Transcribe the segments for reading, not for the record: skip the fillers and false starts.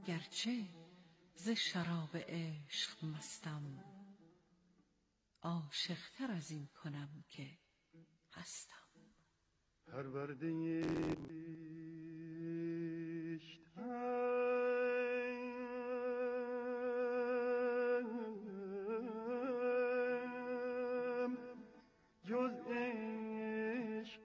گرچه ز شراب عشق مستم، عاشق‌تر از این کنم که هستم. پرورده جز عشق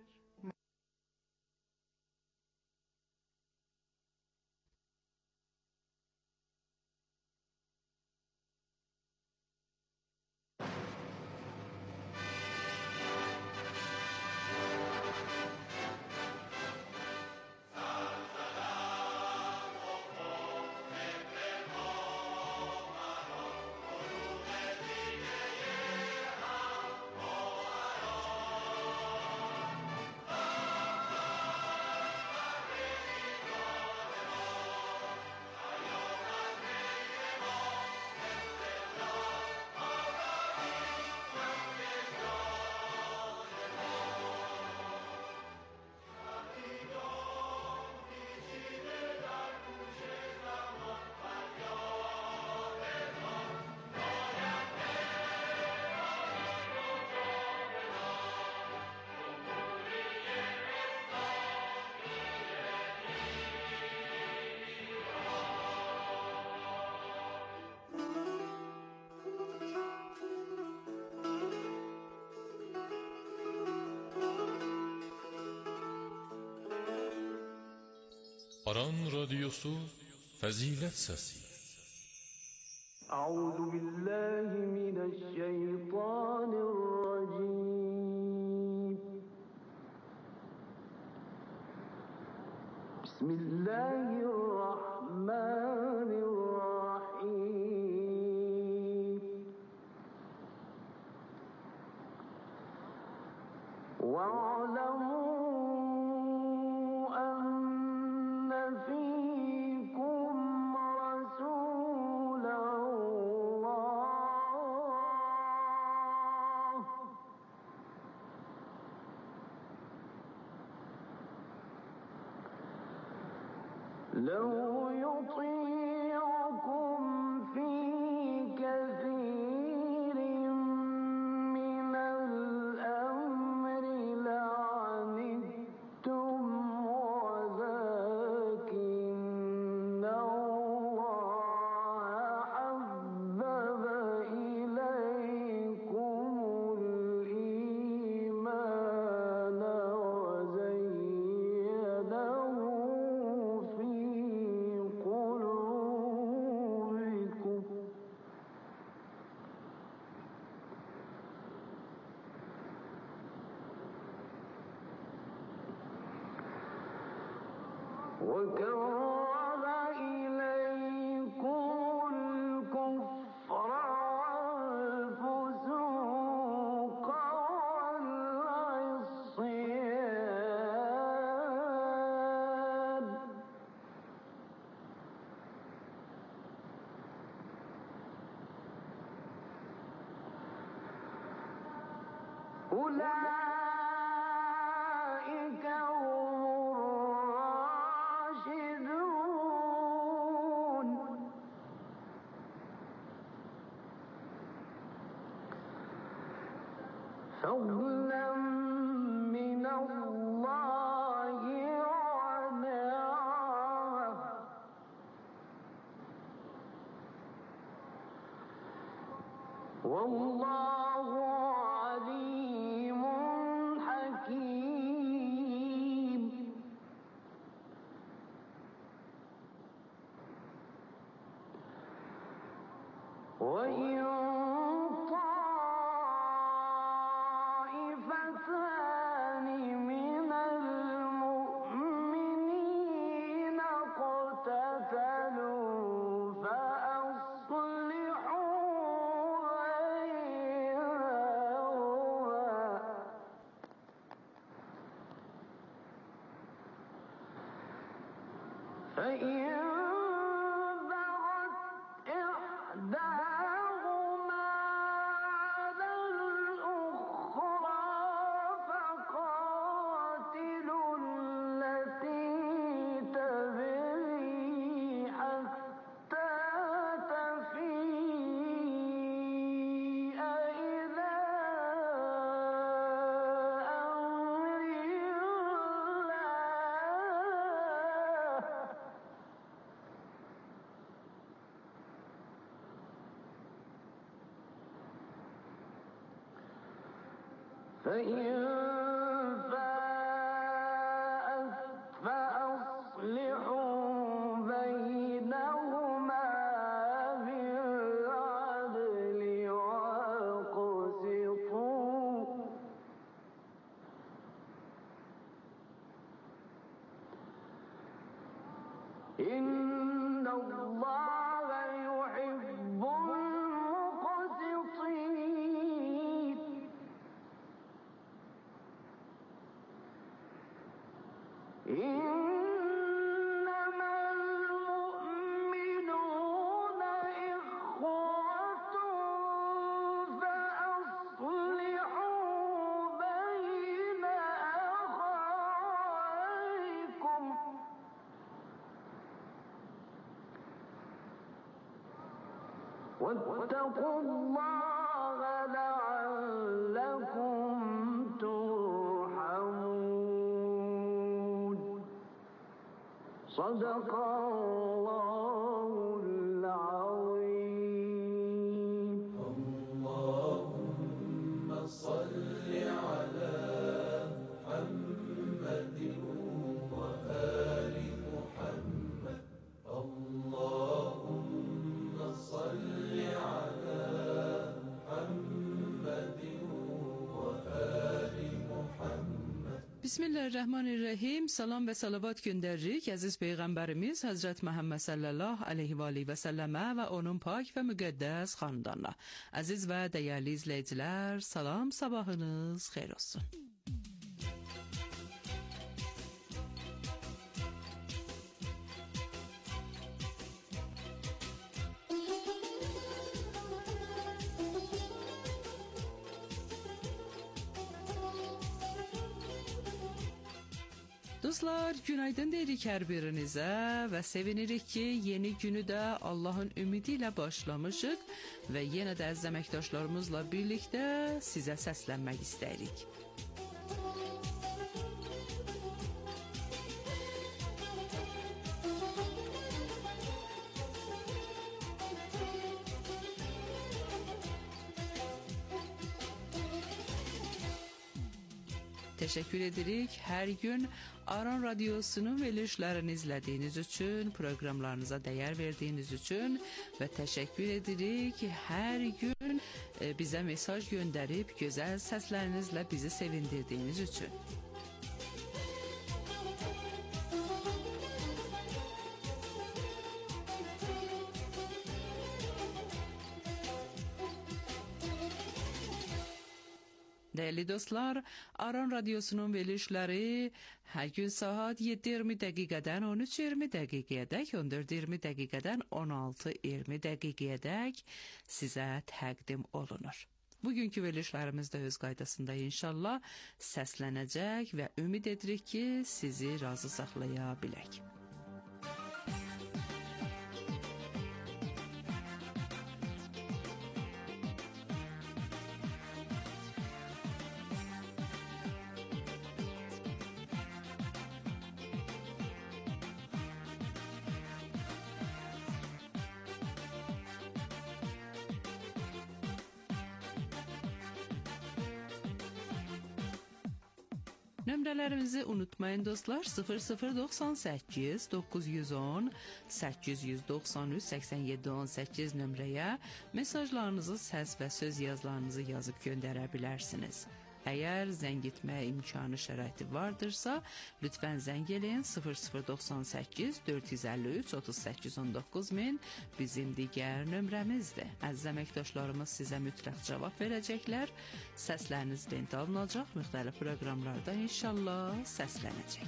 Aran radyosu Fazilet Sesi. Euzu billahi mineşşeytanirracim. Bismillahirrahmanirrahim. Ve'lemû لو يطيعكم في كثير من الأمر لعنتم ولكن الله حبب إليكم الإيمان وزينه وكره إليكم الكفر والفسوق والعصيان أولئك فضلا من الله ونعمه والله عليم حكيم. وإن من المؤمنين اقتتلوا فأصلحوا بينهم فإن فاءت فأصلحوا بينهما بالعدل وأقسطوا إن الله يحب المقسطين إنما المؤمنون إخوة فأصلحوا بين أخويكم واتقوا الله لعلكم ترحمون صدق الله العظيم اللهم صل على محمد وآل محمد اللهم صل على محمد وآل محمد. Bismillahirrahmanirrahim. Salam və salavat göndəririk əziz Peyğəmbərimiz Həzrət Məhəmməd sallallahu aleyhi və aleyhi və səlləmə və onun pak və müqəddəs xandanına. Əziz və dəyərli izləyicilər, salam, sabahınız xeyir olsun. Dostlar, günaydın deyirik hər birinizə və sevinirik ki, yeni günü də Allahın ümidi ilə başlamışıq və yenə də əziz əməkdaşlarımızla birlikdə sizə səslənmək istəyirik. Teşekkür edirik hər gün Aran Radyosu'nun verilişlərini izlədiyiniz üçün, proqramlarınıza dəyər verdiyiniz üçün və təşəkkür edirik hər gün bizə mesaj göndərib gözəl səslərinizlə bizi sevindirdiyiniz üçün. Değerli dostlar, Aran Radyosu'nun verilişləri hər gün saat 7:20 dəqiqədən 13:20 dəqiqəyədək, 14:20 dəqiqədən 16:20 dəqiqəyədək sizə təqdim olunur. Bugünkü verilişlərimiz də öz qaydasında inşallah səslənəcək və ümid edirik ki, sizi razı saxlaya bilək. Nömrələrimizi unutmayın dostlar. 0098 910 893 8718 nömrəyə mesajlarınızı, səs və söz yazılarınızı yazıb göndərə bilərsiniz. Əgər zəng etmə imkanı şəraiti vardırsa, lütfən zəng eləyin 0098 453 3819 min bizim digər nömrəmizdir. Əziz əməkdaşlarımız sizə mütləq cavab verəcəklər. Səsləriniz lentə alınacaq, müxtəlif proqramlarda inşallah səslənəcək.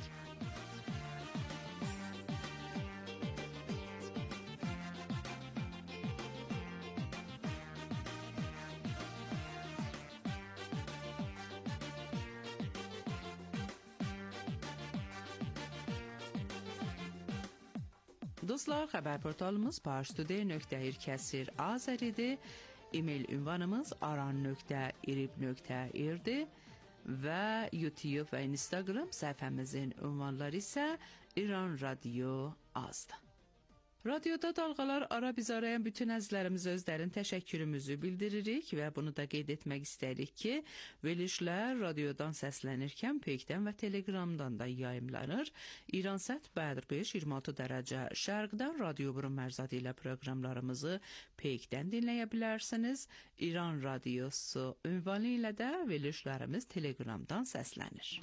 Dostlar, xəbər portalımız parstoday.ir Azəridir. E-mail ünvanımız aran.irib.ir-dir və YouTube və Instagram səhifəmizin ünvanları isə İran Radio Azdır. Radioda dalğalar ara biz arayan bütün əzizlərimizə özlərin təşəkkürümüzü bildiririk və bunu da qeyd etmək istəyirik ki, verilişlər radiodan səslənirkən Peykdən və Telegramdan da yayımlanır. İransat Bədr 5 26 dərəcə şərqdən Radio Burun Mərzadı ilə proqramlarımızı Peykdən dinləyə bilərsiniz. İran Radiosu ünvanı ilə də verilişlərimiz Telegramdan səslənir.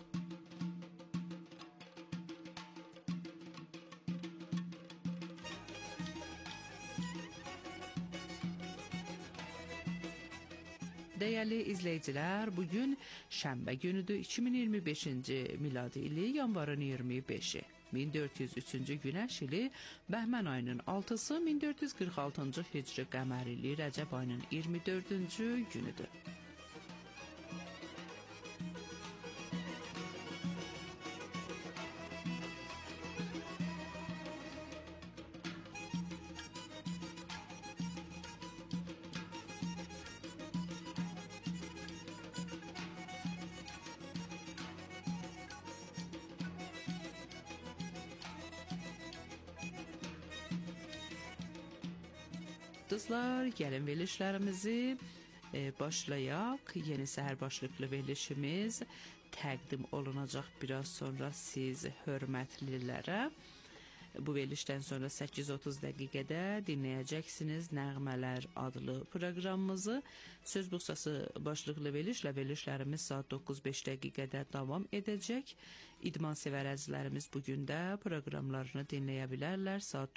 Değerli izleyiciler, bugün Şənbə günüdür, 2025-ci miladi ili yanvarın 25-i. 1403-cü günəş ili Bəhmən ayının 6-sı, 1446-cı hicri qəmər ili Rəcəb ayının 24-cü günüdür. Dostlar, gəlin verilişlərimizi başlayaq. Yeni səhər başlıqlı verilişimiz təqdim olunacaq biraz sonra siz hörmətlilərə. Bu verilişdən sonra 8:30 dəqiqədə dinləyəcəksiniz Nəğmələr adlı proqramımızı. Söz buxsası başlıqlı verilişlərimiz saat 9:05 dəqiqədə davam edəcək. İdman sevər əzizlərimiz bugün də proqramlarını dinləyə bilərlər. Saat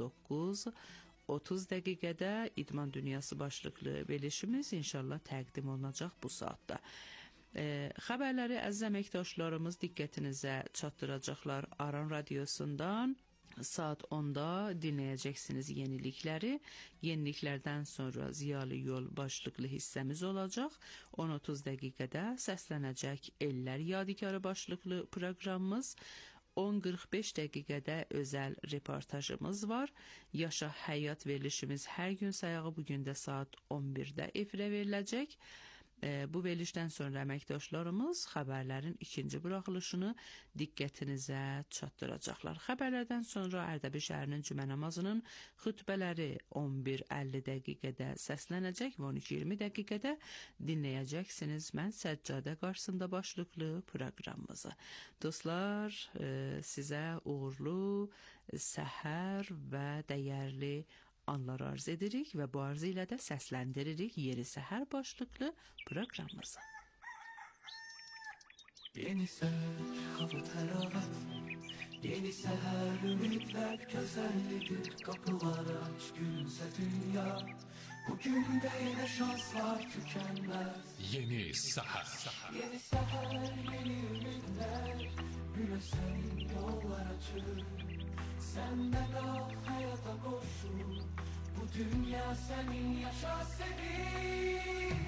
9:30 dəqiqədə İdman Dünyası başlıqlı verilişimiz inşallah təqdim olunacaq bu saatda. Xəbərləri əziz əməkdaşlarımız diqqətinizə çatdıracaqlar Aran Radiosundan. Saat 10'da dinləyəcəksiniz yenilikləri. Yeniliklərdən sonra Ziyalı Yol başlıqlı hissəmiz olacaq. 10:30 dəqiqədə səslənəcək Ellər Yadigarı başlıqlı proqramımız. 10:45 dəqiqədə özəl reportajımız var. Yaşa Həyat verilişimiz hər gün sayağı bugün də saat 11'də efirə veriləcək. Bu verilişdən sonra əməkdaşlarımız xəbərlərin ikinci buraxılışını diqqətinizə çatdıracaqlar. Xəbərlərdən sonra Ərdəbil şəhərinin cümə namazının xütbələri 11:50 dəqiqədə səslənəcək və 12:20 dəqiqədə dinləyəcəksiniz Mən Səccadə qarşısında başlıqlı proqramımızı. Dostlar, sizə uğurlu səhər və dəyərli anlar arz edirik və bu arzu ilə də səsləndiririk Yeni Səhər başlıqlı proqramımızı. Yeni səhər, hava təravət, yeni səhər, ümidlər gözəllidir, qapılar aç, gülsə dünya, bugün də yenə şanslar tükənməz. Yeni Səhər. Yeni səhər, yeni ümidlər, günə sənin yollar açır, sən də qal həyata qoşul, bu dünya sənin, yaşa sevin.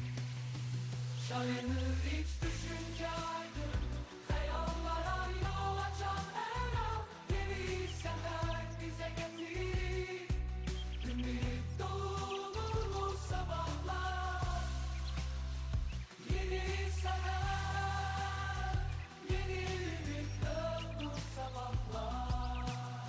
Şayanır iç düşünce aydın, hayallara yol açan her an, yeni sefer bize getir, ümit dolu sabahlar. Yeni sefer, yeni ümit dolu sabahlar.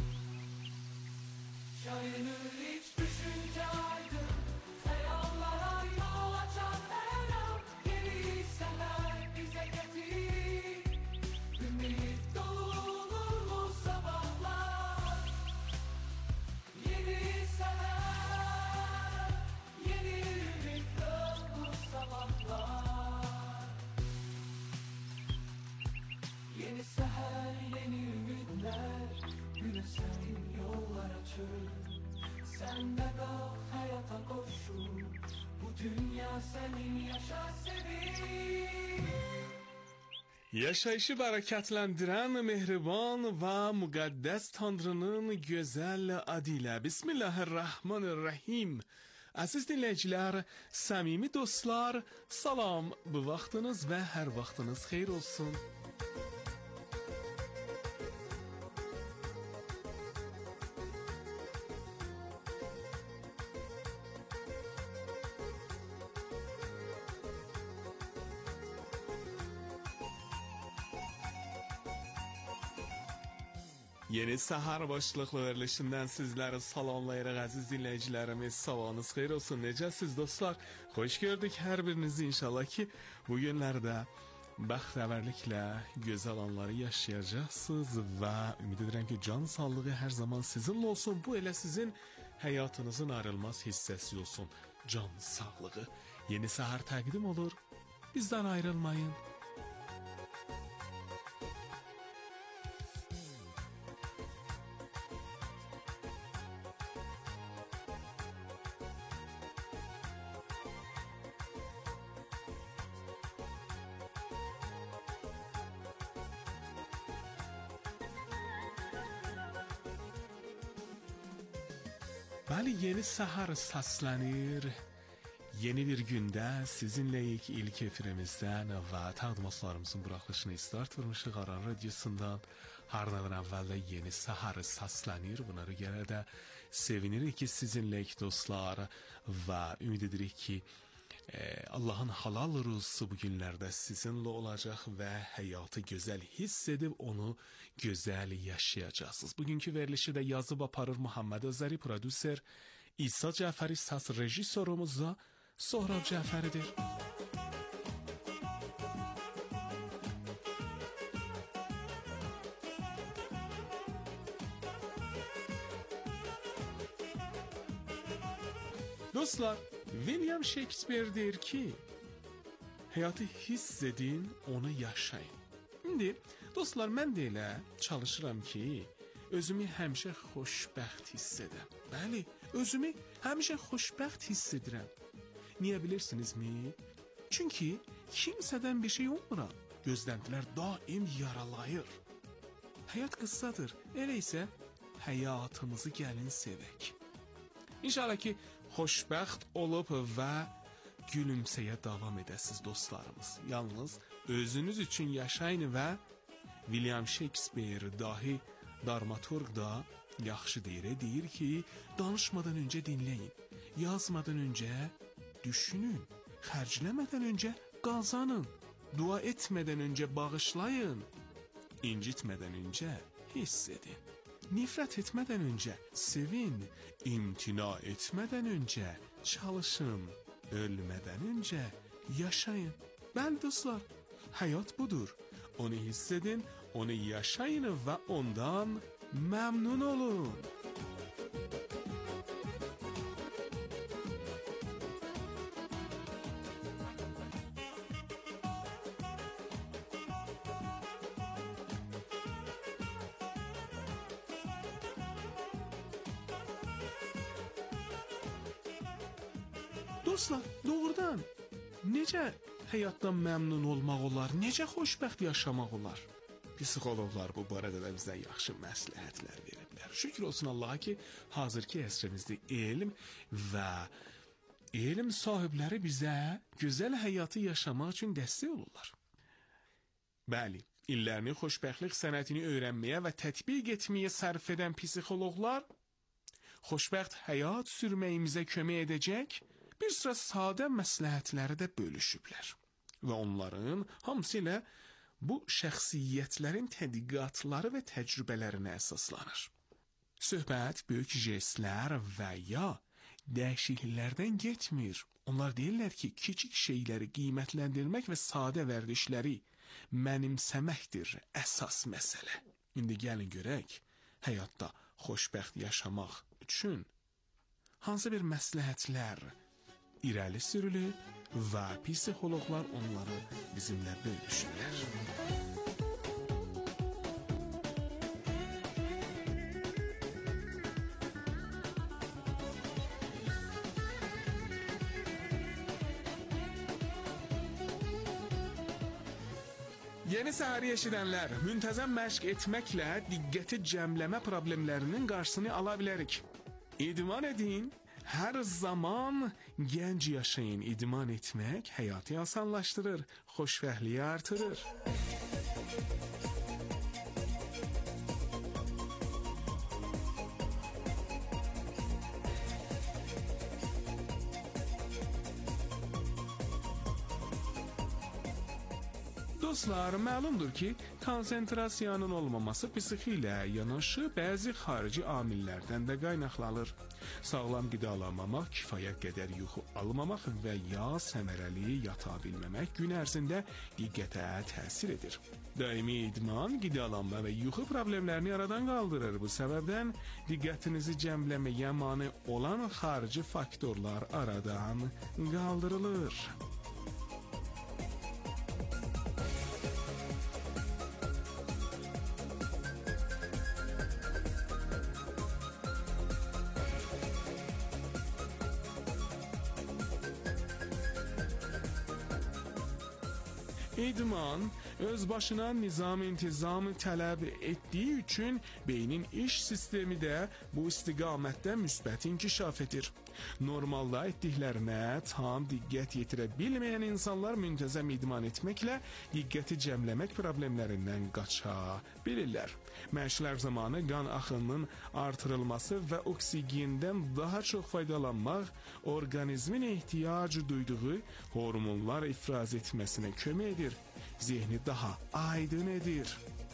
Şayanır iç düşünce aydın, hayallara yol açan her an, yeni sefer bize getir, ümit dolu sabahlar. Yeni sefer, yeni ümit dolu sabahlar. Yeni seher, yeni ümitler, güne senin yollar açır, sen de kalk hayata koşul, bu dünya senin, yaşa sevin. Yaşayışı bərəkətləndirən mehriban və müqəddəs Tanrının gözəl adıyla Bismillahirrahmanirrahim. Əziz dinləyicilər, səmimi dostlar, salam, bu vaxtınız və hər vaxtınız xeyir olsun. Yeni sahar başlıqlı verilişindən sizləri salamlayırıq əziz dinləyicilərimiz. Sabahınız xeyir olsun. Necəsiz dostlar? Xoş gördük hər birinizi inşallah ki bu günlərdə bəxtəvərliklə gözəl anları yaşayacaqsınız və ümid edirəm ki can sağlığı hər zaman sizinlə olsun. Bu elə sizin həyatınızın ayrılmaz hissəsi olsun. Can sağlığı. Yeni sahar təqdim olur. Bizdən ayrılmayın. Bəli, yeni səhər səslənir. Yeni bir gündə sizinləyik ilk efirimizdən və təqdimatlarımızın buraxılışını start vermişik Aran Radiosundan. Hər nədən əvvəldə yeni səhər səslənir. Buna görə də sevinirik ki sizinləyik dostlar və ümid edirik ki Allahın halal ruzusu bu günlərdə sizinlə olacaq və həyatı gözəl hiss edib onu gözəl yaşayacaqsınız. Bugünkü verilişi də yazıb aparır Muhammed Özəri, prodüser İsa Cəfəri, səs rejissorumuz da Sohrab Cəfəridir. Dostlar, William Shakespeare deyir ki, həyatı hiss edin, onu yaşayın. İndi, dostlar, mən də elə çalışıram ki, özümü həmişə xoşbəxt hiss edəm. Bəli, özümü həmişə xoşbəxt hiss edirəm. Niyə bilirsinizmi? Çünki kimsədən bir şey olmuram. Gözləntilər daim yaralayır. Həyat qıssadır, elə isə həyatımızı gəlin sevək. İnşallah ki, xoşbəxt olub və gülümsəyə davam edəsiz dostlarımız. Yalnız özünüz üçün yaşayın və William Shakespeare dahi dramaturq da yaxşı deyir ki, danışmadan öncə dinləyin, yazmadan öncə düşünün, xərcləmədən öncə qazanın, dua etmədən öncə bağışlayın, incitmədən öncə hiss edin. Nifrət etmədən öncə sevin, imtina etmədən öncə çalışın, ölmədən öncə yaşayın. Bəli dostlar, həyat budur. Onu hiss edin, onu yaşayın və ondan məmnun olun. Dostlar, doğrudan necə həyatdan məmnun olmaq olar, necə xoşbəxt yaşamaq olar? Psixologlar bu barədə də bizə yaxşı məsləhətlər veriblər. Şükür olsun Allaha ki, hazırki əsrimizdə elm və elm sahibləri bizə gözəl həyatı yaşamaq üçün dəstək olurlar. Bəli, illərini xoşbəxtlik sənətini öyrənməyə və tətbiq etməyə sərf edən psixoloqlar xoşbəxt həyat sürməyimizə kömək edəcək bir sıra sadə məsləhətləri də bölüşüblər. Və onların hamısı ilə bu şəxsiyyətlərin tədqiqatları və təcrübələrinə əsaslanır. Söhbət böyük jestlər və ya dəyişikliklərdən getmir. Onlar deyirlər ki, kiçik şeyləri qiymətləndirmək və sadə vərdişləri mənimsəməkdir əsas məsələ. İndi gəlin görək, həyatda xoşbəxt yaşamaq üçün hansı bir məsləhətlər irəli sürülüb və psixoloqlar onları bizimlə bölüşürlər. Yeni səhəri eşidənlər, müntəzəm məşq etməklə diqqəti cəmləmə problemlərinin qarşısını ala bilərik. İdman edin, hər zaman gənc yaşayın. İdman etmək həyatı asanlaşdırır, xoşbəxtliyi artırır. Dostlar, məlumdur ki, Konsentrasiyanın olmaması psixi ilə yanaşı bəzi xarici amillərdən də qaynaqlanır. Sağlam qidalanmamaq, kifayət qədər yuxu almamaq və ya səmərəli yata bilməmək gün ərzində diqqətə təsir edir. Daimi idman, qidalanma və yuxu problemlərini aradan qaldırır. Bu səbəbdən diqqətinizi cəmləməyə mane olan xarici faktorlar aradan qaldırılır. İdman öz başına nizam-intizam tələb etdiyi üçün beynin iş sistemi də bu istiqamətdə müsbət inkişaf edir. Normalda etdiklərinə tam diqqət yetirə bilməyən insanlar müntəzəm idman etməklə diqqəti cəmləmək problemlərindən qaça bilirlər. Məşqlər zamanı qan axınının artırılması və oksigendən daha çox faydalanmaq orqanizmin ehtiyac duyduğu hormonlar ifraz etməsinə kömək edir. Zihni daha aydın edir.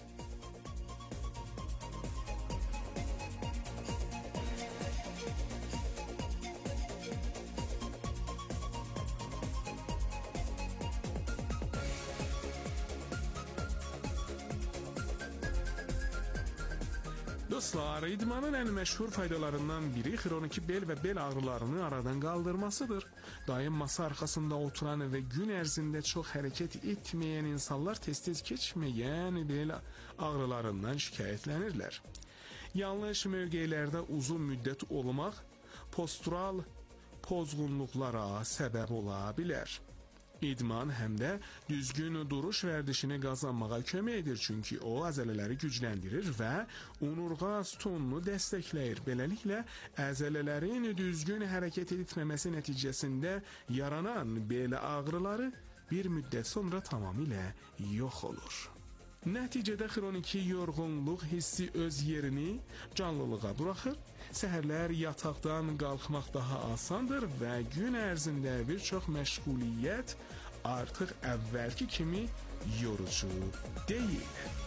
Dostlar, idmanın ən məşhur faydalarından biri xroniki bel və bel ağrılarını aradan qaldırmasıdır. Daim masa arxasında oturan və gün ərzində çox hərəkət etməyən insanlar tez-tez keçməyən bel ağrılarından şikayətlənirlər. Yanlış mövqelərdə uzun müddət olmaq postural pozğunluqlara səbəb ola bilər. İdman həm də düzgün duruş vərdişini qazanmağa kömək edir, çünki o əzələləri gücləndirir və onurğa stonunu dəstəkləyir. Beləliklə, əzələlərin düzgün hərəkət etməməsi nəticəsində yaranan bel ağrıları bir müddət sonra tamamilə yox olur. Nəticədə xroniki yorğunluq hissi öz yerini canlılığa buraxır, səhərlər yataqdan qalxmaq daha asandır və gün ərzində bir çox məşğuliyyət artıq əvvəlki kimi yorucu deyil.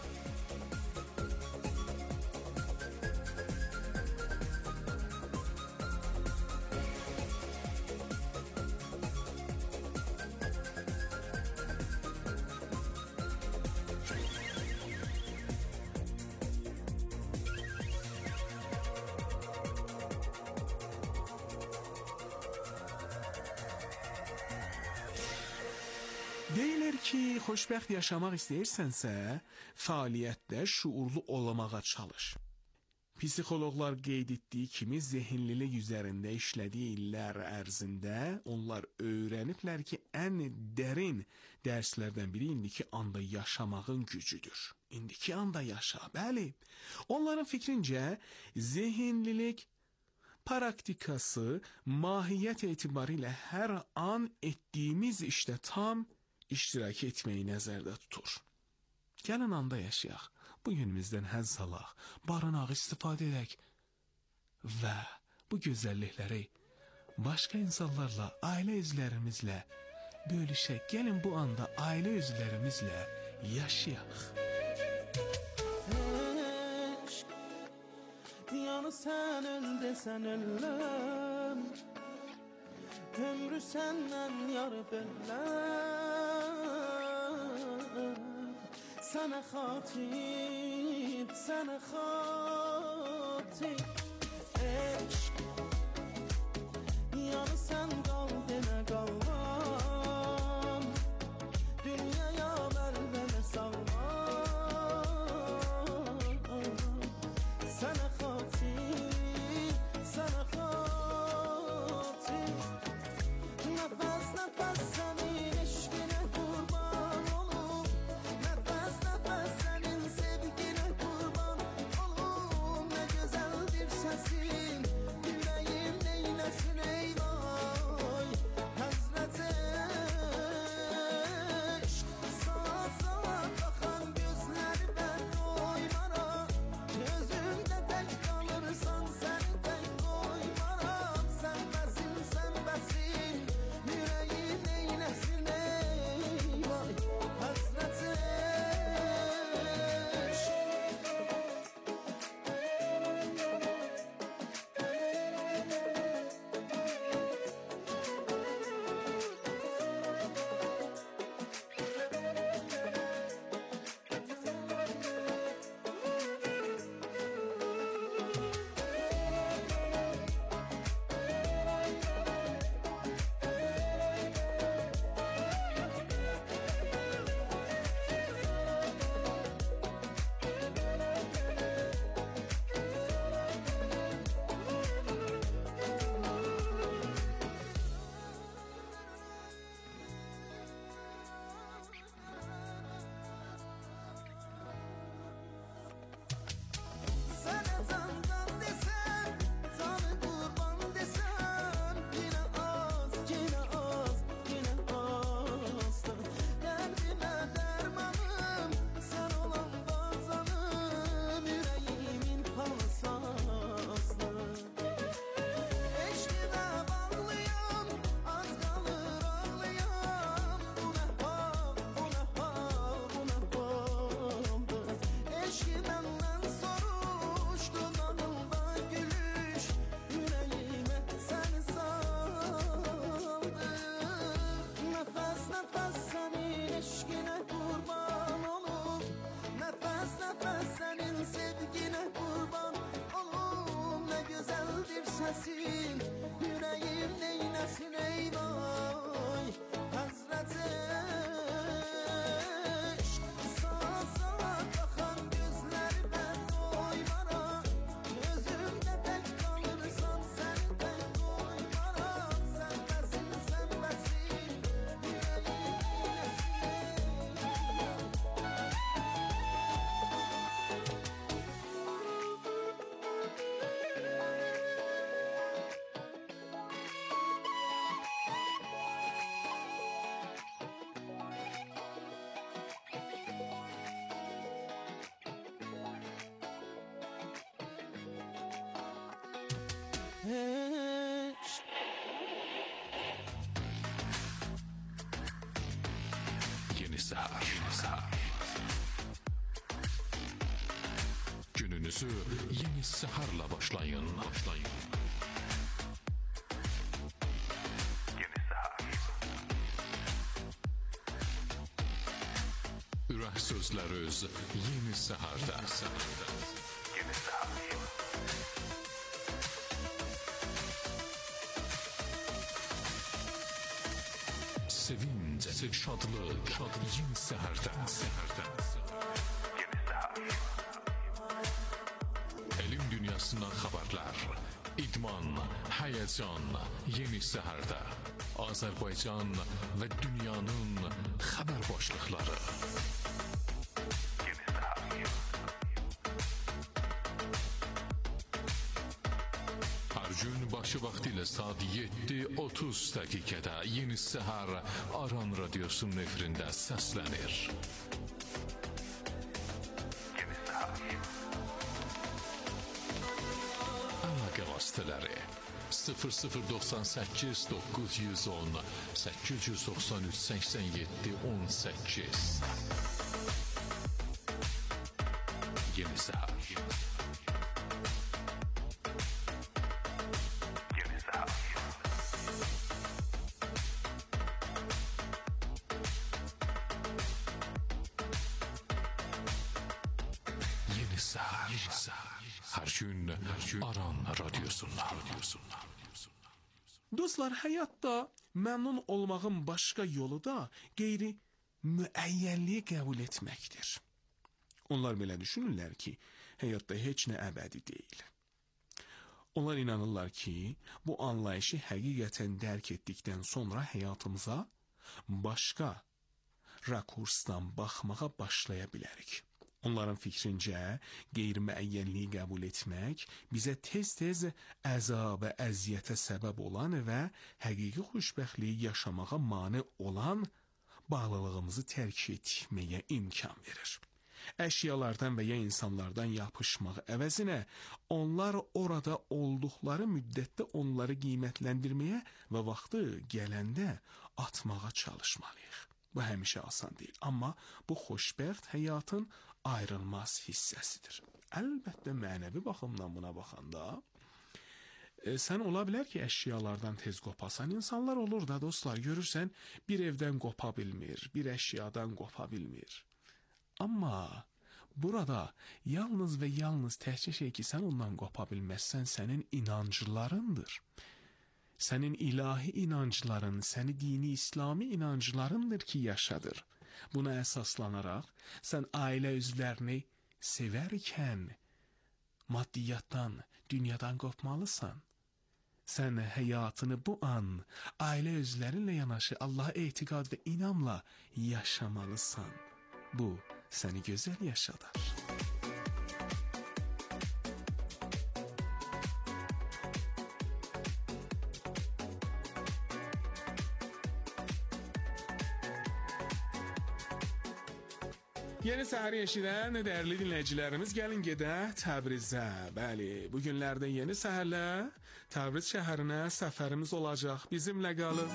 Deyilir ki, xoşbəxt yaşamaq istəyirsənsə, fəaliyyətdə şuurlu olmağa çalış. Psixoloqlar qeyd etdiyi kimi zehinlilik üzərində işlədiyi illər ərzində onlar öyrəniblər ki, ən dərin dərslərdən biri indiki anda yaşamağın gücüdür. İndiki anda yaşa, bəli. Onların fikrincə, zehinlilik praktikası mahiyyət etibarilə hər an etdiyimiz işdə tam iştirak etməyi nəzərdə tutur. Gəlin anda yaşayaq, bu günümüzdən həzz alaq, barınaq istifadə edək və bu gözəllikləri başqa insanlarla, ailə üzvlərimizlə bölüşək. Gəlin bu anda ailə üzvlərimizlə yaşayaq. Eşq, yanı sən öl desən ölləm, ömrü səndən yarı belləm. Sənə xatib, sənə xatib. Eşq, yanı sən qal demə qalmam, dünyaya bəlbələ salmam. Sənə xatib, sənə xatib. Nəfəs nəfəs sənin eşqinə qurban olum, nəfəs nəfəs sənin sevginə qurban olum. Nə gözəl bir səsin, neylesin, yüreğim neylesin ey vay Hazret eşk. Saat saat bakan gözleri ben doymaram, gözümde tek kalırsan seni tek doymaram. Senmesin senmesin, yüreğim eşk. Yeni Sahar. Gününüzü Yeni Sahar'la başlayın. Yeni Sahar. Ürək sözləriniz Yeni Sahar'da. Yeni Sahar. Sevinç, şadlıq, Yeni Sahar'da. Yeni Sahar. Elm dünyasından xəbərlər, idman, həyəcan, Yeni Sahar'da. Azərbaycan və dünyanın xəbər başlıqları. Yeni Sahar. Hər gün başı vaxtı ilə saat 7:30 dəqiqədə Yeni Sahar Aran Radiosunun efirində səslənir. Yeni Sahar. Əlaqə vasitələri 0098 910 893 87 18. Yeni Sahar. Yeni Sahar. Yeni Sahar. Hər gün Aran Radiosundan. Dostlar, həyatda məmnun olmağın başqa yolu da qeyri müəyyənliyi qəbul etməkdir. Onlar belə düşünürlər ki, həyatda heç nə əbədi deyil. Onlar inanırlar ki, bu anlayışı həqiqətən dərk etdikdən sonra həyatımıza başqa rakursdan baxmağa başlaya bilərik. Onların fikrincə, qeyri-müəyyənliyi qəbul etmək bizə tez-tez əzab və əziyyətə səbəb olan və həqiqi xoşbəxtliyi yaşamağa mane olan bağlılığımızı tərk etməyə imkan verir. Əşyalardan və ya insanlardan yapışmaq əvəzinə onlar orada olduqları müddətdə onları qiymətləndirməyə və vaxtı gələndə atmağa çalışmalıyıq. Bu həmişə asan deyil, amma bu xoşbəxt həyatın ayrılmaz hissəsidir. Əlbəttə mənəvi baxımdan buna baxanda sən ola bilər ki, əşyalardan tez qopasan. İnsanlar olur da dostlar, görürsən bir evdən qopa bilmir, bir əşyadan qopa bilmir. Amma burada yalnız və yalnız təkcə şey ki, sən ondan qopa bilməzsən, sənin inanclarındır. Sənin ilahi inancların, səni dini İslami inanclarındır ki, yaşadır. Buna əsaslanaraq sən ailə üzvlərini sevərkən maddiyyatdan, dünyadan qopmalısan. Sən həyatını bu an ailə üzvlərinlə yanaşı Allaha etiqad və inamla yaşamalısan. Bu səni gözəl yaşadar. Yeni Səhəri eşidən dəyərli dinləyicilərimiz, gəlin gedək Təbrizə. Bəli, bu günlərdə Yeni Səhərlə Təbriz şəhərinə səfərimiz olacaq. Bizimlə qalın.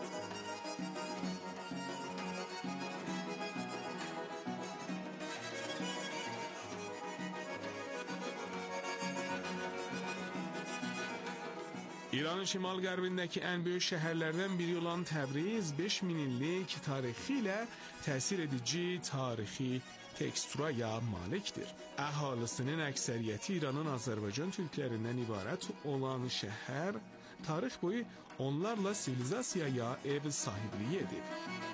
İranın şimal-qərbindəki ən böyük şəhərlərdən biri olan Təbriz 5000 illik tarixi ilə təsir edici tarixi teksturaya malikdir. Əhalisinin əksəriyyəti İranın Azərbaycan türklərindən ibarət olan şəhər tarix boyu onlarla sivilizasiyaya ev sahibliyi edib.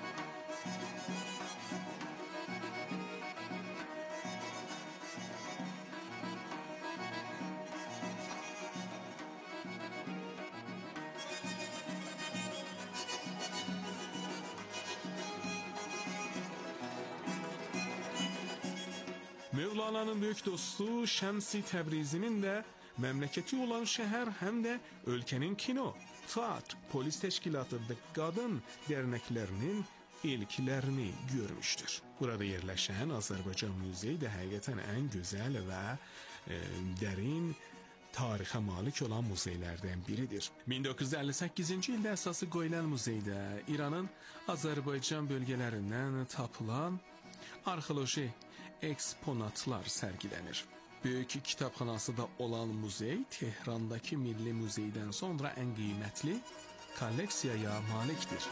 Mövlana'nın böyük dostu Şəms-i Təbrizinin də məmləkəti olan şəhər həm də ölkənin kino, teatr, polis təşkilatı və qadın dərnəklərinin ilklərini görmüşdür. Burada yerləşən Azərbaycan Muzeyi də həqiqətən ən gözəl və dərin tarixə malik olan muzeylərdən biridir. 1958-ci ildə əsası qoyulan muzeydə İranın Azərbaycan bölgələrindən tapılan arxeoloji eksponatlar sərgilənir. Böyük kitabxanası da olan muzey Tehrandakı Milli Muzeydən sonra ən qiymətli kolleksiyaya malikdir.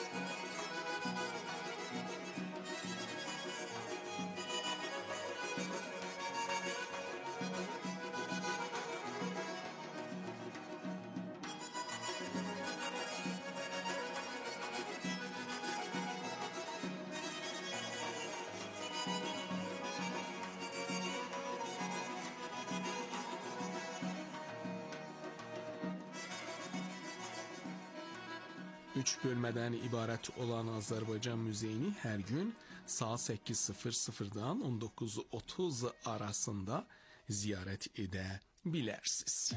Üç bölmədən ibarət olan Azərbaycan Muzeyini hər gün saat 8:00-dan 19:30 arasında ziyarət edə bilərsiniz.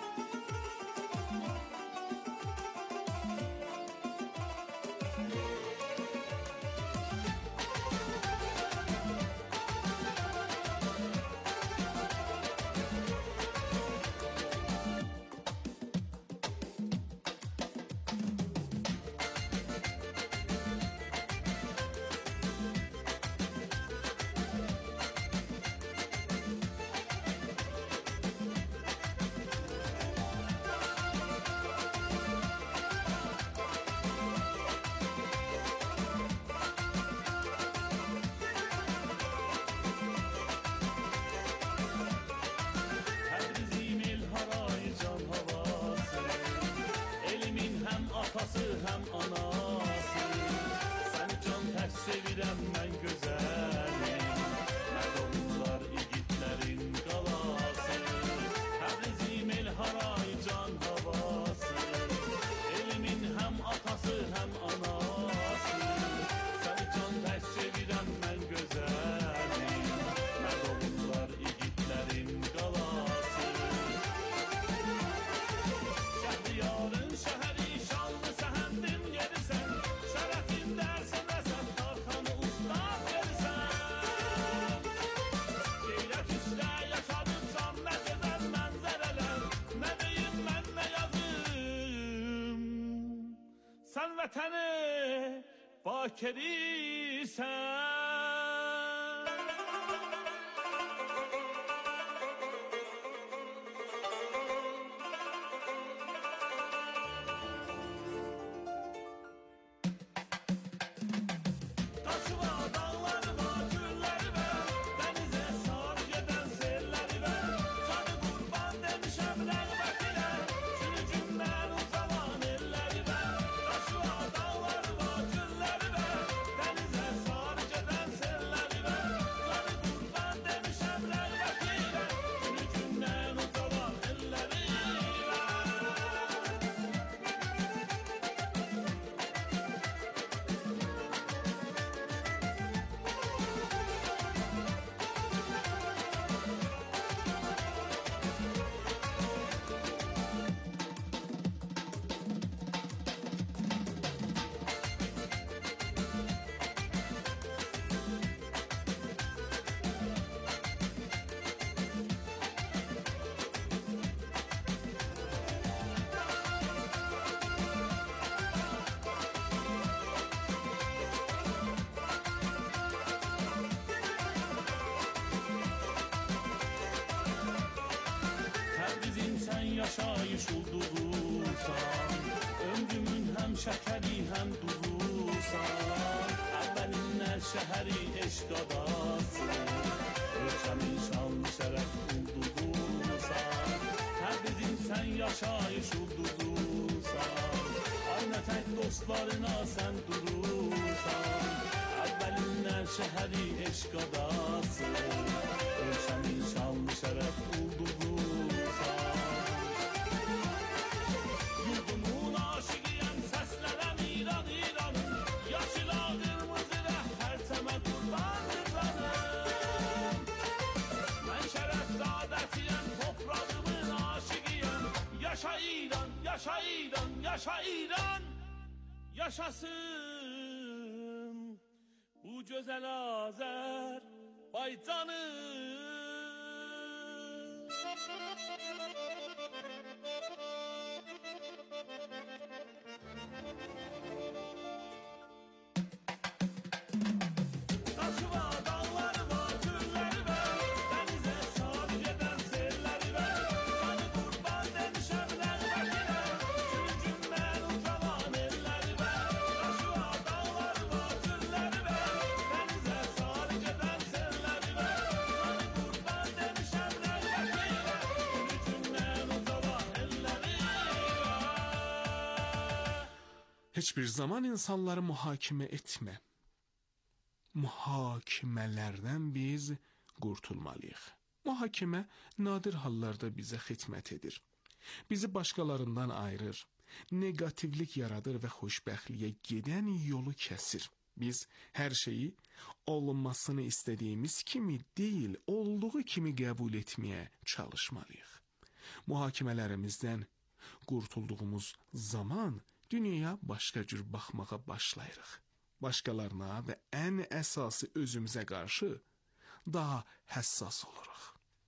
Həm anası, səni can tək sevirəm mən gözəlim, mən olurlar igidlərin qalası, Təbrizim el haray can havası, elimin həm atası həm anası, səni can tək sevirəm mən gözəlim, mən olurlar igidlərin qalası, Şəhriyarın şəhəri sən vətəni bakirisən. Taşı var, dağları var, gülləri var, dənizə sarı gedən selləri var, canı qurban demişəm rəğbətinə, sürücümdən uzalan elləri var. Yaşayış ulduzusan, ömrümün həm şəkəri həm duzusan, əvvəlindən şəhəri eşq adası Ölkəmin şanlı şərəf ulduzusan Təbrizim sən yaşayış ulduzusan Aynə tək dostlarına sən durursan Əvvəlindən şəhəri eşq adası Ölkəmin şanlı şərəf ulduzusan Yurdumun aşıqiyəm səslənəm İran İranım Yaşıla qırmızı rəhbər səmə qurbandır canım Mən şərəf dadəsiyəm toprağımın aşıqiyəm Yaşa İran, yaşa İran, yaşa İran Yaşasın bu gözəl Daşı var, dağları var, gülləri var Dənizə sarı gedən selləri var Səni qurban demişəm nəğməkinə Çünki mən ucalan elləri var Daşı var, dağları var, gülləri var Dənizə sarı gedən selləri var Səni qurban demişəm nəğməkinə Çünki mən ucalan elləri var Heç bir zaman insanları muhakimə etmə. Muhakimələrdən biz qurtulmalıyıq. Muhakimə nadir hallarda bizə xidmət edir. Bizi başqalarından ayırır, negativlik yaradır və xoşbəxtliyə gedən yolu kəsir. Biz hər şeyi olmasını istədiyimiz kimi deyil, olduğu kimi qəbul etməyə çalışmalıyıq. Muhakimələrimizdən qurtulduğumuz zaman dünyaya başqa cür baxmağa başlayırıq. Başqalarına və ən əsası özümüzə qarşı daha həssas oluruq.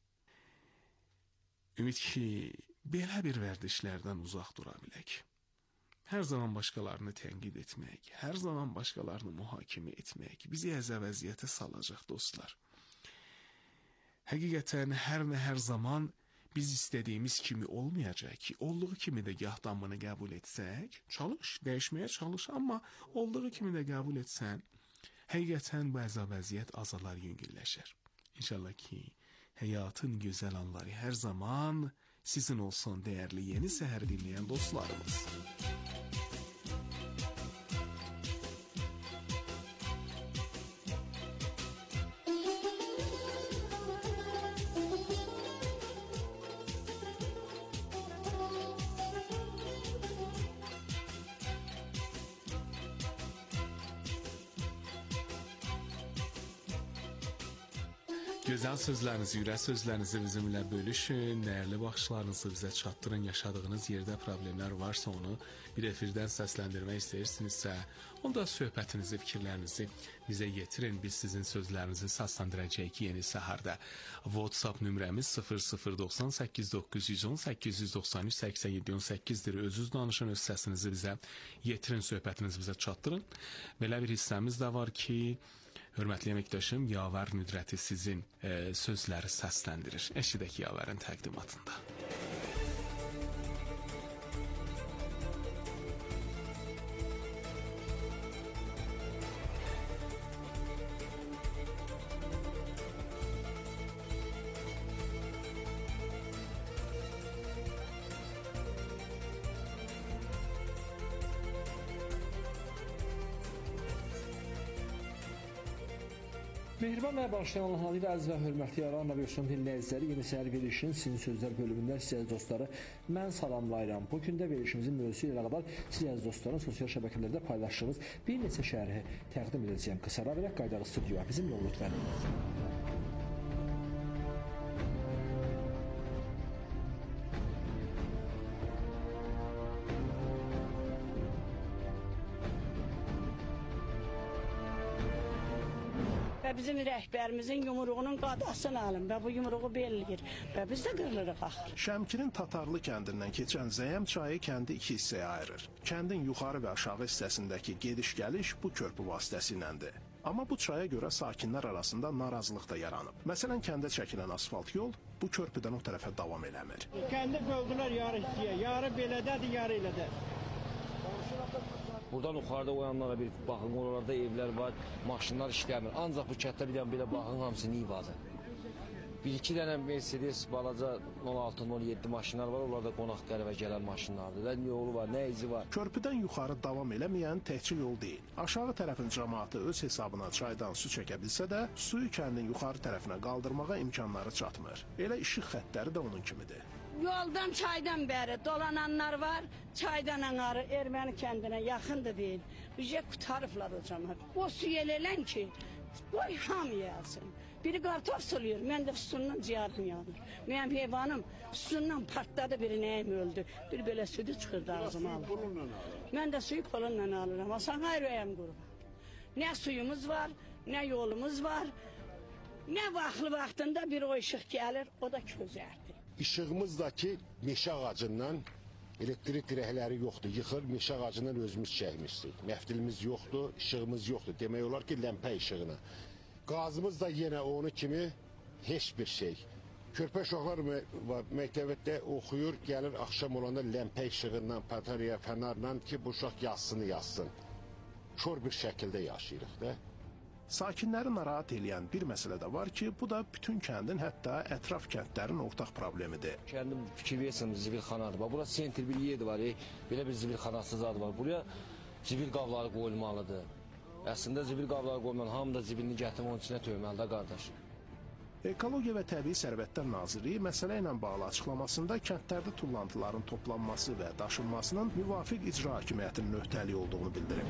Ümid ki, belə bir vərdişlərdən uzaq dura bilək. Hər zaman başqalarını tənqid etmək, hər zaman başqalarını mühakimə etmək bizi əzab-əziyyətə salacaq dostlar. Həqiqətən hər zaman biz istədiyimiz kimi olmayacaq ki, olduğu kimi də gah damını qəbul etsək, çalış, dəyişməyə çalış, amma olduğu kimi də qəbul etsən, həqiqətən bu əzab-əziyyət azalar, yüngülləşər. İnşallah ki, həyatın gözəl anları hər zaman sizin olsun dəyərli Yeni Səhər dinləyən dostlarımız. Gözəl sözlərinizi, ürək sözlərinizi bizimlə bölüşün, dəyərli baxışlarınızı bizə çatdırın, yaşadığınız yerdə problemlər varsa onu bir efirdən səsləndirmək istəyirsinizsə, onda söhbətinizi, fikirlərinizi bizə yetirin, biz sizin sözlərinizi səsləndirəcəyik Yeni Səhərdə. WhatsApp nömrəmiz 0098 910 893 8718-dir. Özünüz danışın, öz səsinizi bizə yetirin, söhbətinizi bizə çatdırın. Belə bir hissəmiz də var ki, hörmətli əməkdaşım, Yavər Nüdrəti sizin sözləri səsləndirir. Eşidək Yavərin təqdimatında. Mehriban və bağışlayan Allahın adı ilə əziz və hörmətli Aran Radiosunun dinləyiciləri, Yeni Səhər verilişinin Sizin Sözlər bölümündə sizə dostları mən salamlayıram. Bu gün də verilişimizin mövzusu ilə qədər sizə dostların sosial şəbəkələrdə paylaşdığımız bir neçə şərhi təqdim edəcəyəm. Qısa ara verək, qaydalı studiyaya bizimlə olun lütfən. Və bizim rəhbərimizin yumruğunun qadasını alın və bu yumruğu belləyir və biz də qırılırıq axır. Şəmkirin Tatarlı kəndindən keçən Zəyəm çayı kəndi iki hissəyə ayırır. Kəndin yuxarı və aşağı hissəsindəki gediş-gəliş bu körpü vasitəsiyləndir. Amma bu çaya görə sakinlər arasında narazılıq da yaranıb. Məsələn, kəndə çəkilən asfalt yol bu körpüdən o tərəfə davam eləmir. Kəndi böldülər yarı hissəyə, yarı belədədir, yarı elədə. Buradan yuxarıda oyanlara bir baxın, oralarda evlər var, maşınlar işləmir. Ancaq bu kətdə bir dənə belə baxın, hamısı Nivadır. Bir-iki dənə Mercedes, balaca 06-07 maşınlar var, onlarda qonaq qəribə gələn maşınlardır. Nə yolu var, nə izi var. Körpüdən yuxarı davam eləməyən təkcə yol deyil. Aşağı tərəfin cəmaatı öz hesabına çaydan su çəkə bilsə də, suyu kəndin yuxarı tərəfinə qaldırmağa imkanları çatmır. Elə işıq xəttləri də onun kimidir. Yoldan çaydan bəri dolananlar var, çaydan anarı Erməni kəndinə yaxındır deyil. Bizə qutarıblar o cəmaat. O su elələn ki, qoy hamıya alsın. Biri qartof suluyor, mən də susundan ciyarım yanır. Mənim heyvanım susundan partladı, biri nəyim öldü. Bir belə südü çıxırdı ağzıma alır. Mən də suyu kolunla alıram, sana ürəyim qurban. Nə suyumuz var, nə yolumuz var, nə vaxtında bir o işıq gəlir, o da közərdir. İşığımızdakı meşə ağacından elektrik dirəkləri yoxdur, yıxır, meşə ağacından özümüz çəkmişdik. Məftilimiz yoxdur, işığımız yoxdur. Demək olar ki, ləmpə işığına. Qazımız da yenə onu kimi heç bir şey. Körpə uşaqlar məktəbdə oxuyur, gəlir axşam olanda ləmpə işığından, batarya, fənarla ki, bu uşaq yazsın. Kör bir şəkildə yaşayırıq da. Sakinləri narahat eləyən bir məsələ də var ki, bu da bütün kəndin, hətta ətraf kəndlərin ortaq problemidir. Kəndim fikir versin, zibilxanadır. Bura sentr bir yerdir var, belə bir zibilxanası zadı var. Buraya zibil qabları qoyulmalıdır. Əslində zibil qabları qoymalı, hamı da zibilini gətirmək onun içinə töyməlidir, qardaş. Ekologiya və Təbii Sərvətlər Nazirliyi məsələ ilə bağlı açıqlamasında kəndlərdə tullantıların toplanması və daşınmasının müvafiq icra hakimiyyətinin öhdəliyi olduğunu bildirib.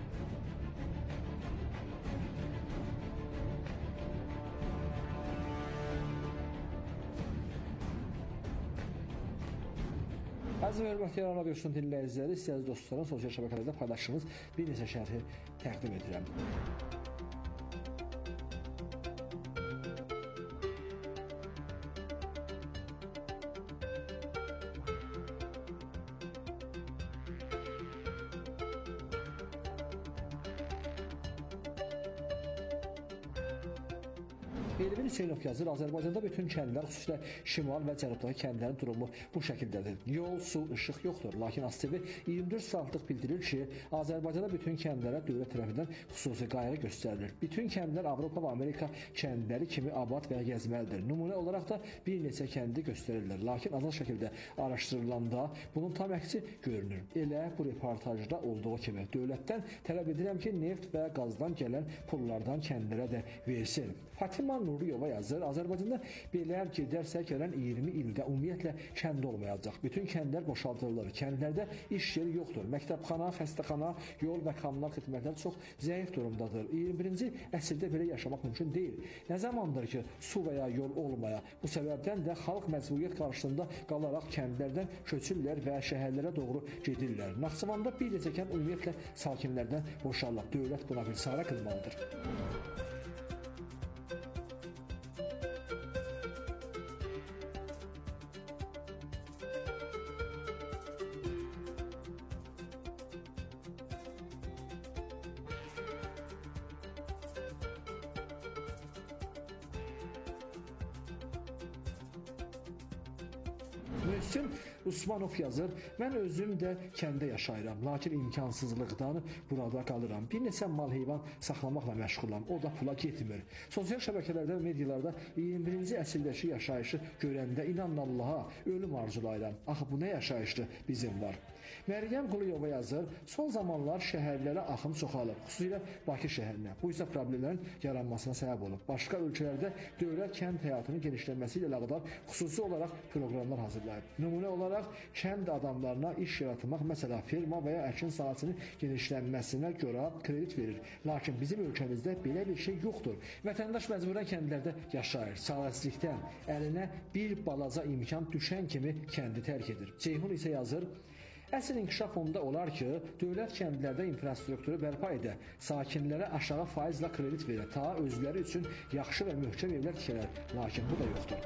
Əziz və hörmətli Aran Radiosunun dinləyiciləri, istəyiniz dostlarım, sosial şəbəkələrdə paylaşdığınız bir neçə şərhi təqdim edirəm. Elvin Hüseynov yazır, Azərbaycanda bütün kəndlər, xüsusilə şimal və cənubdakı kəndlərin durumu bu şəkildədir. Yol, su, işıq yoxdur. Lakin ASTV 24 saatlıq bildirir ki, Azərbaycanda bütün kəndlərə dövlət tərəfindən xüsusi qayğı göstərilir. Bütün kəndlər Avropa və Amerika kəndləri kimi abad və gəzməlidir. Nümunə olaraq da bir neçə kəndi göstərirlər. Lakin azal şəkildə araşdırılanda bunun tam əksi görünür. Elə bu reportajda olduğu kimi dövlətdən tələb edirəm ki, neft və qazdan gələn pullardan kəndlərə də versin. Fatima Nuriyova yazır, Azərbaycanda belə gedərsə gələn 20 ildə ümumiyyətlə kənd olmayacaq. Bütün kəndlər boşaldılır. Kəndlərdə iş yeri yoxdur. Məktəbxana, xəstəxana, yol və kommunal xidmətlər çox zəif durumdadır. 21-ci əsrdə belə yaşamaq mümkün deyil. Nə zamandır ki, su və ya yol olmaya? Bu səbəbdən də xalq məcburiyyət qarşısında qalaraq kəndlərdən köçürlər və şəhərlərə doğru gedirlər. Naxçıvanda bir neçə kənd ümumiyyətlə sakinlərdən boşalır. Dövlət buna bir çarə qılmalıdır. Mühsin Usmanov yazır, mən özüm də kəndə yaşayıram, lakin imkansızlıqdan burada qalıram. Bir neçə mal heyvan saxlamaqla məşğulam, o da pula getmir. Sosial şəbəkələrdə və medialarda 21-ci əsrdəki yaşayışı görəndə inanın Allaha ölüm arzulayıram. Axı bu nə yaşayışdır bizim var. Məryəm Quluyova yazır, son zamanlar şəhərlərə axın çoxalıb, xüsusilə Bakı şəhərinə. Bu isə problemlərin yaranmasına səbəb olub. Başqa ölkələrdə dövlət kənd həyatının genişlənməsi ilə əlaqədar xüsusi olaraq proqramlar hazırlayıb. Nümunə olaraq kənd adamlarına iş yaratmaq, məsələ firma və ya əkin sahəsinin genişlənməsinə görə kredit verir. Lakin bizim ölkəmizdə belə bir şey yoxdur. Vətəndaş məcburən kəndlərdə yaşayır. Sahəsizlikdən əlinə bir balaca imkan düşən kimi kəndi tərk edir. Ceyhun isə yazır, əsl inkişaf onda olar ki, dövlət kəndlərdə infrastrukturu bərpa edə, sakinlərə aşağı faizlə kredit verə, ta özləri üçün yaxşı və möhkəm evlər tikələr. Lakin bu da yoxdur.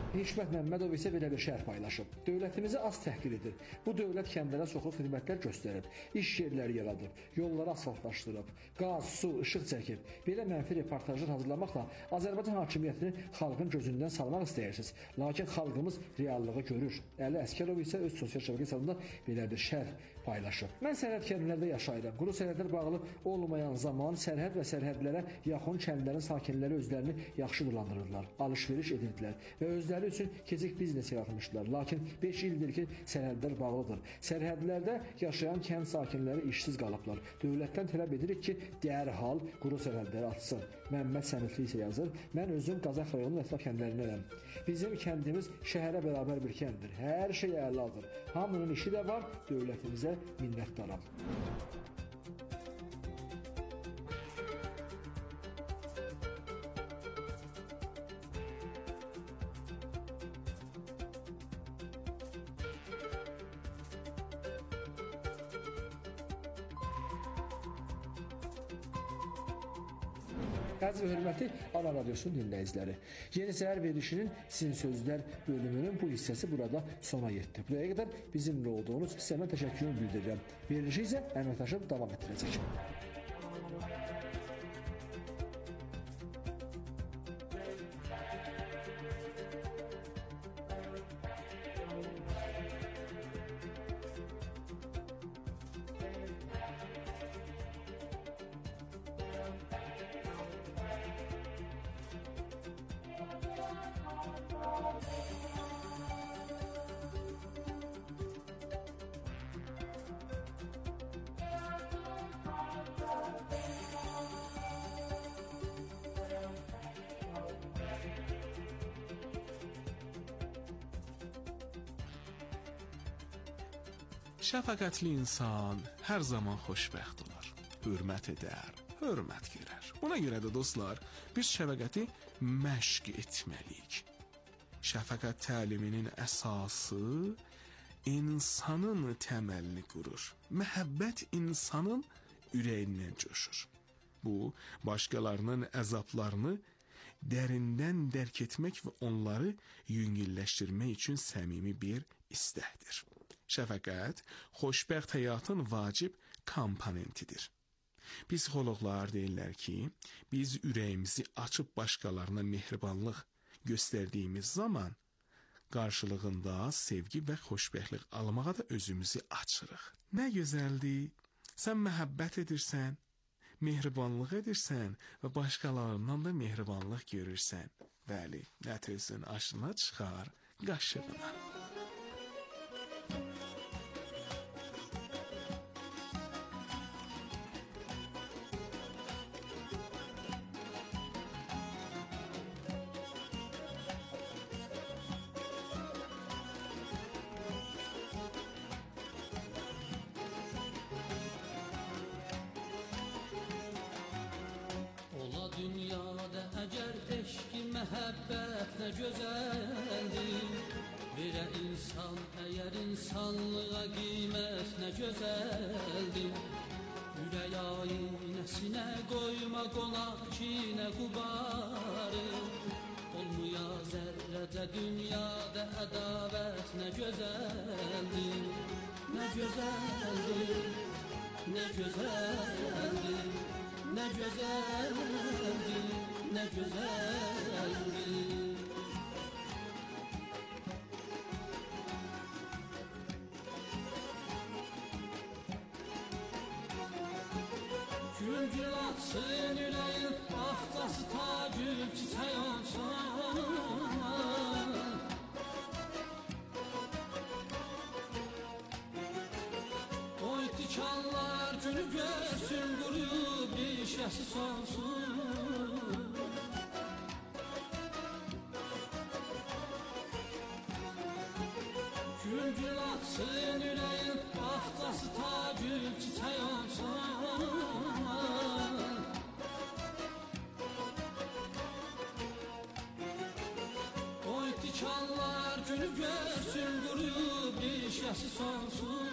Hikmət Məmmədov isə belə bir şərh paylaşıb. Dövlətimizi az təhqir edir. Bu dövlət kəndlərə soxub xidmətlər göstərib, iş yerləri yaradıb, yolları asfaltlaşdırıb, qaz, su, işıq çəkib. Belə mənfi reportajlar hazırlamaqla Azərbaycan hakimiyyətini xalqın gözündən salmaq istəyirsiniz. Lakin xalqımız reallığı görür. Əli Əskərov isə öz sosial şəbəkə hesabında belə bir şərh paylaşıb. Mən sərhəd kəndlərdə yaşayıram. Quru sərhədlər bağlı olmayan zaman sərhəd və sərhədlərə yaxın kəndlərin sakinləri özlərini yaxşı dolandırırlar, alış-veriş edirdilər və özləri üçün keçik biznes yaratmışdılar. Lakin 5 ildir ki, sərhədlər bağlıdır. Sərhədlərdə yaşayan kənd sakinləri işsiz qalıblar. Dövlətdən tələb edirik ki, dərhal quru sərhədləri açsın. Məmməd Sənifli isə yazır, mən özüm Qazax rayonunun ətraf kəndlərindənəm. Bizim kəndimiz şəhərə bərabər bir kənddir. Hər şey əladır. Hamının işi də var, dövlətimizə minnətdaram. Əziz və hörmətli Ana Radiosunun dinləyiciləri, Yeni Səhər verilişinin Sizin Sözlər bölümünün bu hissəsi burada sona yetdi. Buraya qədər bizimlə olduğunuz sizə təşəkkürümü bildirirəm. Verilişi isə əməkdaşım davam etdirəcək. Şəfaqətli insan hər zaman xoşbəxt olur, hörmət edər, hörmət görər. Buna görə də dostlar, biz şəfaqəti məşq etməliyik. Şəfaqət təliminin əsası insanın təməlini qurur. Məhəbbət insanın ürəyindən coşur. Bu, başqalarının əzablarını dərindən dərk etmək və onları yüngülləşdirmək üçün səmimi bir istəkdir. Şəfaqət, xoşbəxt həyatın vacib komponentidir. Psixoloqlar deyirlər ki, biz ürəyimizi açıb başqalarına mehribanlıq göstərdiyimiz zaman qarşılığında sevgi və xoşbəxtlik almağa da özümüzü açırıq. Nə gözəldir, sən məhəbbət edirsən, mehribanlıq edirsən və başqalarından da mehribanlıq görürsən. Bəli, nəticən aşına çıxar qaşığına. Dünyada əgər eşqi məhəbbət nə gözəldir, verə insan əgər insanlığa qiymət nə gözəldir. Ürək aynəsinə qoyma qonaq ki nə qubarı, olmuya zərrəcə dünyada ədavət nə gözəldir, nə gözəldir, nə gözəldir. Ne güzeldi, ne güzeldi. Gül gül atsın yüreğin, aftası tacül çiçek olsun. Oy tikanlar günü görsün qurub işəsi solsun. Gül gül atsın yüreğin, aftası tacül çiçek olsun. Oy tikanlar günü görsün qurub işəsi solsun.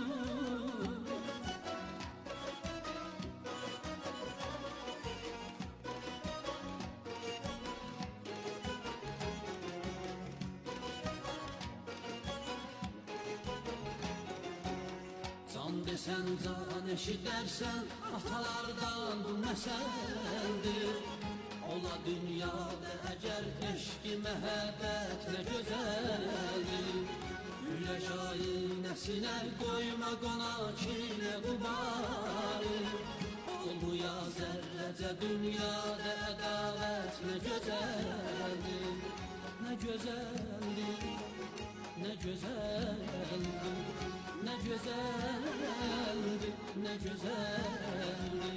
Sən can eşidərsən atalardan bu məsəldir. Ola dünyada əgər eşqi məhəbbət nə gözəldir. Ürək aynəsinə qoyma qonaq ilə qubarı. Olmuya zərrəcə dünyada ədalət nə gözəldir. Nə gözəldir, nə gözəldir. Ne güzeldi, ne güzeldi.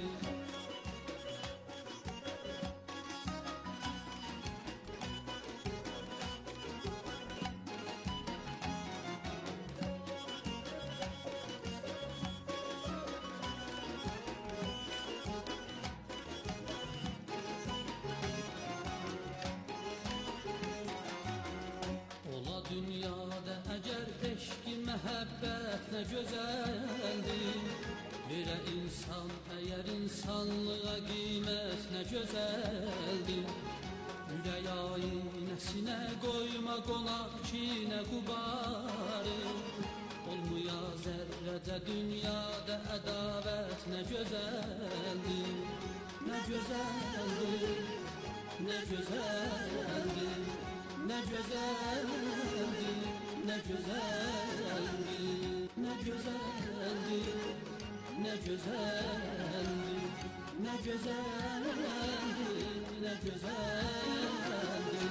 Ola dünyada əgər eşqi məhəbbət nə gözəldir. Verə insan əgər insanlığa qiymət nə gözəldir. Ürək aynəsinə qoyma qonaq ki nə qubarı. Olmuya zərrəcə dünyada ədavət nə gözəldir. Nə gözəldir, nə gözəldir. Ne güzeldi, ne güzeldi, ne güzeldi, ne güzeldi, ne güzeldi, ne güzeldi.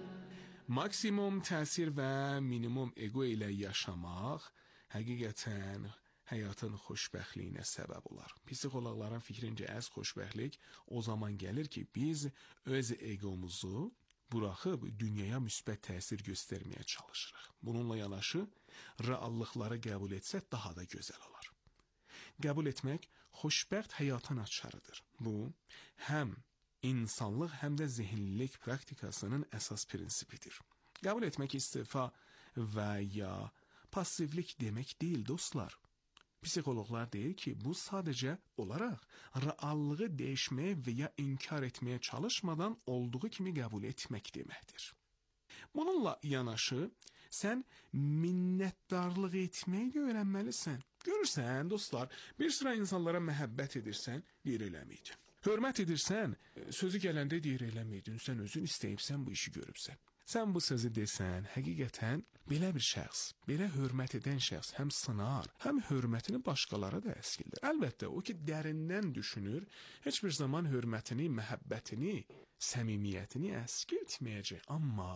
Maksimum təsir və minimum ego ilə yaşamaq həqiqətən həyatın xoşbəxtliyinə səbəb olar. Psixologların fikrincə az xoşbəxtlik o zaman gəlir ki, biz öz egomuzu buraxıb dünyaya müsbət təsir göstərməyə çalışırıq. Bununla yanaşı, reallıqları qəbul etsək daha da gözəl olar. Qəbul etmək xoşbəxt həyatın açarıdır. Bu, həm insanlıq, həm də zehinlilik praktikasının əsas prinsipidir. Qəbul etmək istifa və ya passivlik demək deyil, dostlar. Psixologlar deyir ki, bu sadəcə olaraq reallığı dəyişməyə və ya inkar etməyə çalışmadan olduğu kimi qəbul etmək deməkdir. Bununla yanaşı, sən minnətdarlıq etməyi də öyrənməlisən. Görürsən, dostlar, bir sıra insanlara məhəbbət edirsən, deyir eləməydin. Hörmət edirsən, sözü gələndə deyir eləməydin, sən özün istəyibsən bu işi görübsən. Sən bu sözü desən, həqiqətən belə bir şəxs, belə hörmət edən şəxs həm sınar, həm hörmətini başqalara da əskildir. Əlbəttə, o ki, dərindən düşünür, heç bir zaman hörmətini, məhəbbətini, səmimiyyətini əskiltməyəcək. Amma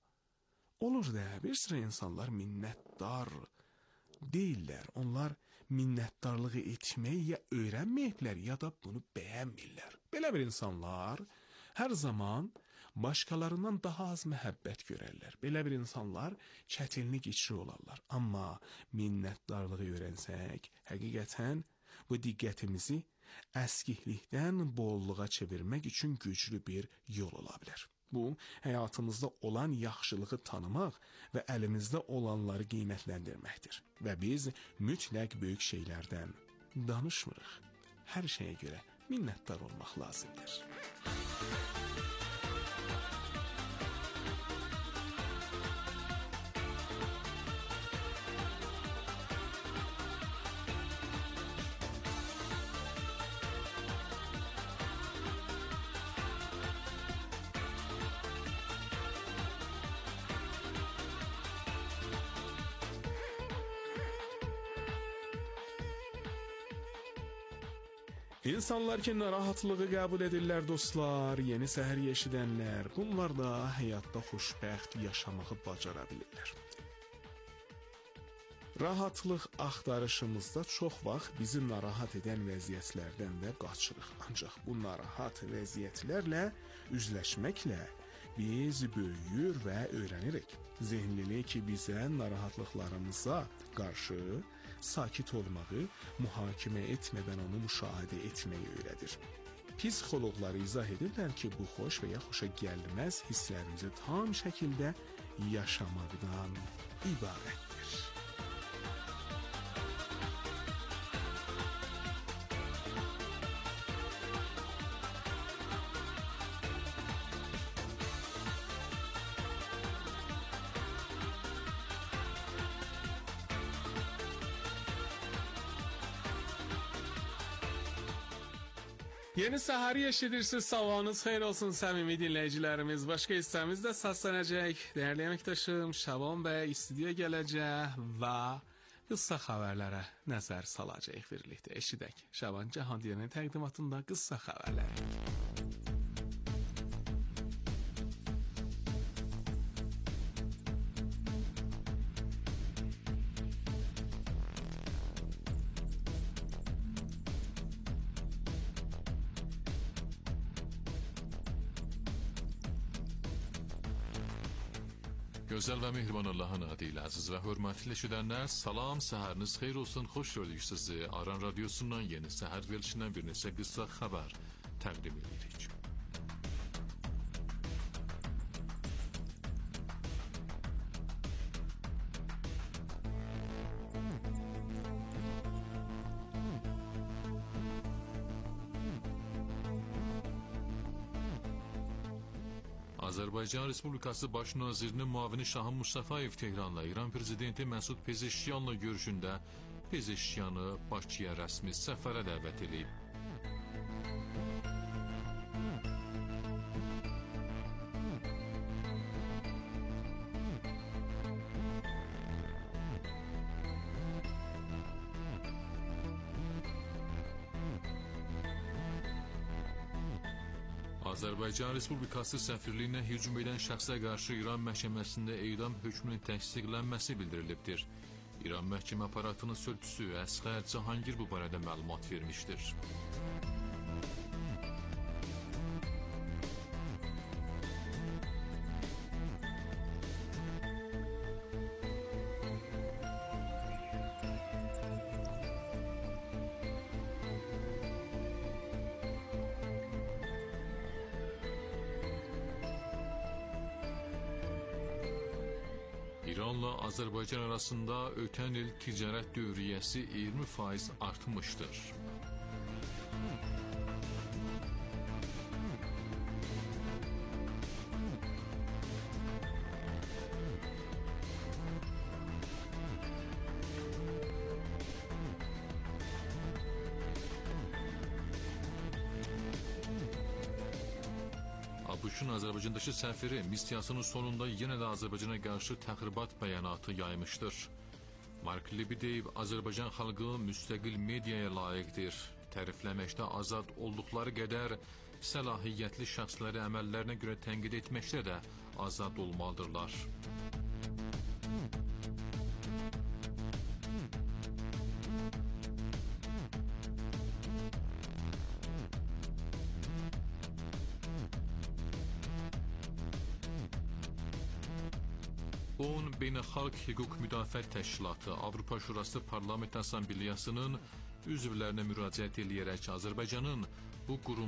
olur da, bir sıra insanlar minnətdar deyirlər. Onlar minnətdarlığı etməyi ya öyrənməyiblər, ya da bunu bəyənmirlər. Belə bir insanlar hər zaman başqalarından daha az məhəbbət görərlər. Belə bir insanlar çətinlik içri olarlar. Amma minnətdarlığı öyrənsək, həqiqətən bu diqqətimizi əskiklikdən bolluğa çevirmək üçün güclü bir yol ola bilər. Bu, həyatımızda olan yaxşılığı tanımaq və əlimizdə olanları qiymətləndirməkdir. Və biz mütləq böyük şeylərdən danışmırıq. Hər şeyə görə minnətdar olmaq lazımdır. İnsanlar ki, narahatlığı qəbul edirlər, dostlar, yeni səhər eşidənlər, bunlar da həyatda xoşbəxt yaşamağı bacara bilirlər. Rahatlıq axtarışımızda çox vaxt bizi narahat edən vəziyyətlərdən də qaçırıq. Ancaq bu narahat vəziyyətlərlə üzləşməklə biz böyüyür və öyrənirik. Zehnlilik ki, bizə narahatlıqlarımıza qarşı sakit olmağı, mühakimə etmədən onu müşahidə etməyi öyrədir. Psixologlar izah edirlər ki, bu xoş və ya xoşa gəlməz hisslərimizi tam şəkildə yaşamaqdan ibarətdir. Yeni səhəri eşidirsiniz, sabahınız xeyir olsun səmimi dinləyicilərimiz. Başqa hissəmiz də səslənəcək. Dəyərli əməkdaşım Şaban bəy studiya gələcək və qısa xəbərlərə nəzər salacaq birlikdə. Eşidək. Şaban Cahangir'in təqdimatında qısa xəbərləri. Gözəl və mehriban Allahın adı ilə əziz və hörmətli eşidənlər, salam, səhəriniz xeyir olsun, xoş gördük sizi. Aran Radiosundan yeni səhər verilişindən bir neçə qısa xəbər təqdim edirik. Azərbaycan Respublikası Baş Nazirinin müavini Şahin Mustafayev Tehranla İran Prezidenti Məsud Pezeşkiyanla görüşündə Pezeşkiyanı Bakıya rəsmi səfərə dəvət edib. Azərbaycan Respublikası səfirliyinə hücum edən şəxsə qarşı İran məhkəməsində edam hökmünün təsdiqlənməsi bildirilibdir. İran məhkəmə aparatının sözçüsü Əsğər Cahangir bu barədə məlumat vermişdir. İranla Azərbaycan arasında ötən il ticarət dövriyyəsi 20% artmışdır. ABŞ-ın Azərbaycandakı səfiri missiyasının sonunda yenə də Azərbaycana qarşı təxribat bəyanatı yaymışdır. Mark Lebedev Azərbaycan xalqı müstəqil mediaya layiqdir. Tərifləməkdə azad olduqları qədər səlahiyyətli şəxsləri əməllərinə görə tənqid etməkdə də azad olmalıdırlar. OON Beynəlxalq Hüquq Müdafiə Təşkilatı Avropa Şurası Parlament Assambleyasının üzvlərinə müraciət edərək Azərbaycanın bu qurum